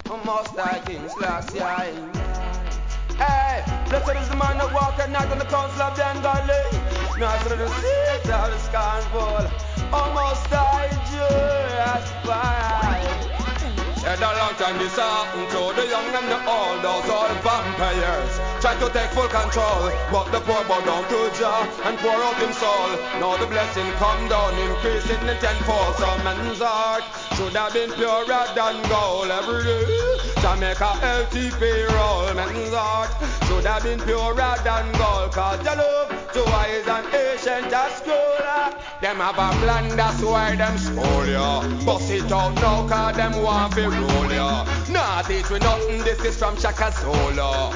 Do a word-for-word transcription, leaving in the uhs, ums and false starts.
Most I Kings last year. Hey, blessed is the man that walk at night on the council of the ungodly. Not through the seat of the scornful. Almost I just fine. Said a long time this happened to the young and the old. Those all vampires try to take full control, but the poor bow down to Jah and pour out him soul. Now the blessing come down, increasing in tenfold. Some men's heart should have been purer than gold every day. To make a healthy payroll, men's heart should have been purer than gold. Cause the love to wise and ancient as scroll. Them have a plan, that's why them spoil ya. Bust it out now, cause them want to roll ya. Nah, teach me nothing, this is from Shaka Solo.